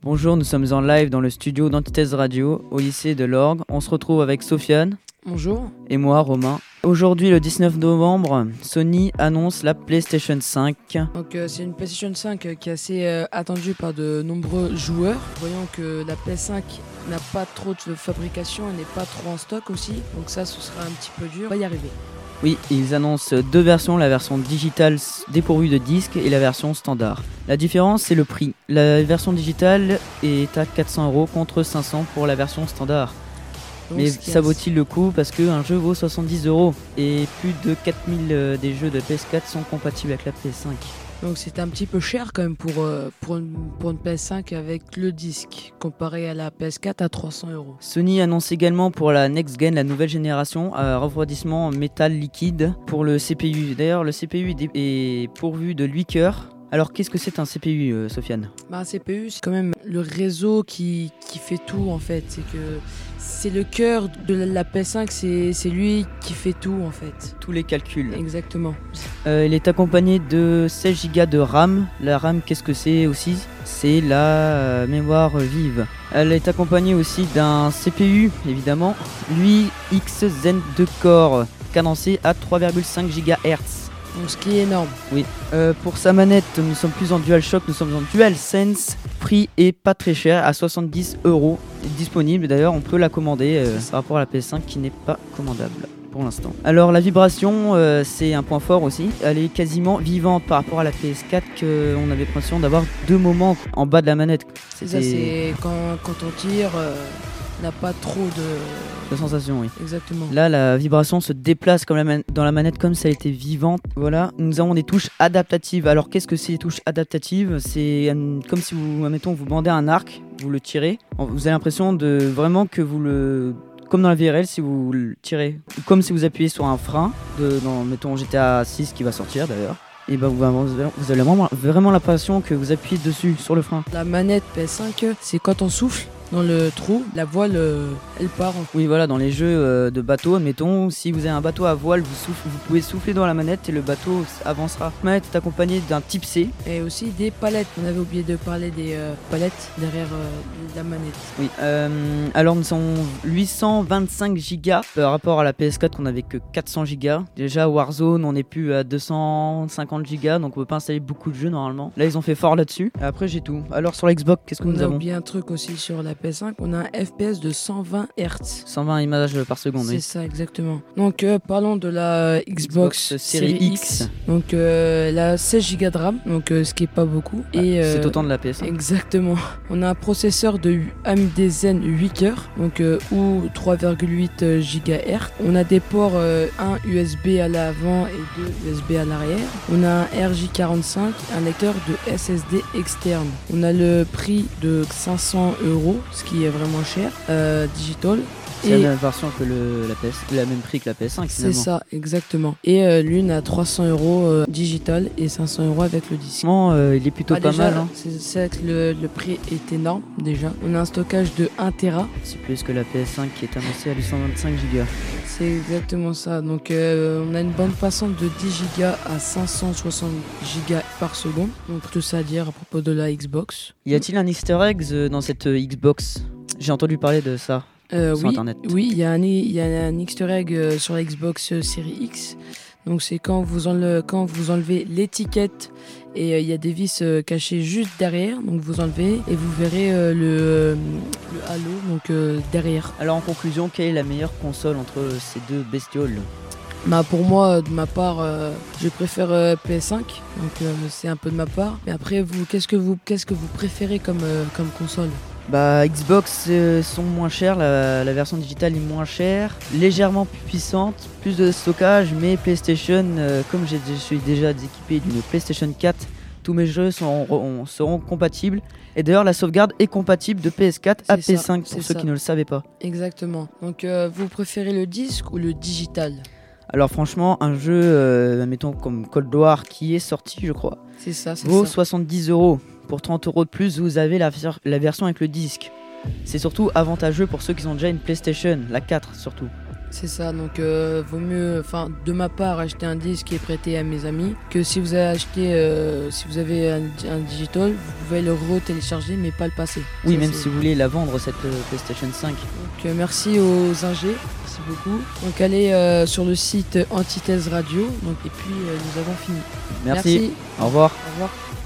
Bonjour, nous sommes en live dans le studio d'Antithèse Radio au lycée de l'Orgue. On se retrouve avec Sofiane. Bonjour. Et moi, Romain. Aujourd'hui, le 19 novembre, Sony annonce la PlayStation 5. Donc c'est une PlayStation 5 qui est assez attendue par de nombreux joueurs. Voyons que la PS5 n'a pas trop de fabrication, elle n'est pas trop en stock aussi. Donc ça, ce sera un petit peu dur. On va y arriver. Oui, ils annoncent deux versions, la version digitale dépourvue de disque et la version standard. La différence, c'est le prix. La version digitale est à 400€ contre 500 pour la version standard. Donc, mais ça vaut-il le coup parce qu'un jeu vaut 70€ et plus de 4000 des jeux de PS4 sont compatibles avec la PS5. Donc c'est un petit peu cher quand même pour une PS5 avec le disque comparé à la PS4 à 300€. Sony annonce également pour la Next Gen, la nouvelle génération, un refroidissement métal liquide pour le CPU. D'ailleurs, le CPU est pourvu de 8 cœurs. Alors qu'est-ce que c'est un CPU, Sofiane ? Un CPU, c'est quand même le réseau qui fait tout en fait. C'est le cœur de la PS5, c'est lui qui fait tout en fait. Tous les calculs. Exactement. Il est accompagné de 16 Go de RAM. La RAM, qu'est-ce que c'est aussi ? C'est la mémoire vive. Elle est accompagnée aussi d'un CPU, évidemment. Lui, X Zen 2 Core, cadencé à 3,5 GHz. Donc ce qui est énorme. Oui. Pour sa manette, nous sommes plus en DualShock, nous sommes en DualSense. Prix est pas très cher, à 70€. Disponible d'ailleurs, on peut la commander par rapport à la PS5 qui n'est pas commandable pour l'instant. Alors la vibration, c'est un point fort aussi. Elle est quasiment vivante par rapport à la PS4 qu'on avait l'impression d'avoir deux moments en bas de la manette. C'est ça, c'est quand on tire, n'a pas trop de sensation, oui. Exactement. Là, la vibration se déplace comme dans la manette comme si elle était vivante. Voilà, nous avons des touches adaptatives. Alors, qu'est-ce que c'est les touches adaptatives ? C'est comme si vous, admettons, vous bandez un arc, vous le tirez. Vous avez l'impression de vraiment que vous le... Comme dans la VRL, si vous le tirez. Comme si vous appuyez sur un frein, dans, mettons, GTA 6 qui va sortir d'ailleurs. Et bah vous avez vraiment l'impression que vous appuyez dessus, sur le frein. La manette PS5, c'est quand on souffle dans le trou, la voile, elle part. Oui, voilà, dans les jeux de bateau, admettons, si vous avez un bateau à voile, vous pouvez souffler dans la manette et le bateau avancera. La manette est accompagnée d'un type C. Et aussi des palettes. On avait oublié de parler des palettes derrière la manette. Oui, alors nous sommes 825 Go par rapport à la PS4 qu'on avait que 400 Go. Déjà, Warzone, on est plus à 250 Go, donc on peut pas installer beaucoup de jeux normalement. Là, ils ont fait fort là-dessus. Après, j'ai tout. Alors, sur la Xbox, qu'est-ce que nous avons ? On a oublié un truc aussi sur la PS5, on a un FPS de 120 Hz. 120 images par seconde, oui. C'est ça, exactement. Donc, parlons de la Xbox Series X. Donc, la 16 Go de RAM, donc ce qui est pas beaucoup. Et c'est autant de la PS5. Exactement. On a un processeur de AMD Zen 8 cœurs, donc ou 3,8 GHz. On a des ports, un USB à l'avant et deux USB à l'arrière. On a un RJ45, un lecteur de SSD externe. On a le prix de 500€, ce qui est vraiment cher, digital. C'est la même version que la même prix que la PS5 finalement. C'est ça, exactement. Et l'une à 300€ digital et 500€ avec le disque. Il est plutôt pas déjà, mal. Hein. C'est vrai que le prix est énorme déjà. On a un stockage de 1 Tera. C'est plus que la PS5 qui est annoncée à 825 Go. C'est exactement ça. Donc on a une bande passante de 10 Go à 560 Go par seconde. Donc tout ça à dire à propos de la Xbox. Y a-t-il un Easter egg dans cette Xbox ? J'ai entendu parler de ça. Sur internet. Oui, il y a un Easter egg sur la Xbox Series X. Donc c'est quand vous enlevez l'étiquette et il y a des vis cachées juste derrière. Donc vous enlevez et vous verrez le halo donc derrière. Alors en conclusion, quelle est la meilleure console entre ces deux bestioles ? Pour moi, de ma part, je préfère PS5, donc c'est un peu de ma part. Mais après, vous, qu'est-ce que vous préférez comme console ? Xbox sont moins chères, la version digitale est moins chère, légèrement plus puissante, plus de stockage, mais PlayStation, comme je suis déjà équipé d'une PlayStation 4, tous mes jeux seront compatibles. Et d'ailleurs, la sauvegarde est compatible de PS4 à PS5 pour ceux qui ne le savaient pas. Exactement. Donc, vous préférez le disque ou le digital ? Alors franchement, un jeu, mettons comme Cold War qui est sorti, je crois, vaut 70€. Pour 30€ de plus, vous avez la version avec le disque. C'est surtout avantageux pour ceux qui ont déjà une PlayStation, la 4 surtout. C'est ça, donc vaut mieux, de ma part, acheter un disque et prêter à mes amis que si vous avez si vous avez un digital, vous pouvez le re-télécharger mais pas le passer. Oui, Ça, même si vous voulez la vendre, cette PlayStation 5. Donc merci aux ingés, merci beaucoup. Donc allez sur le site Antithèse Radio, et puis nous avons fini. Merci. Au revoir. Au revoir.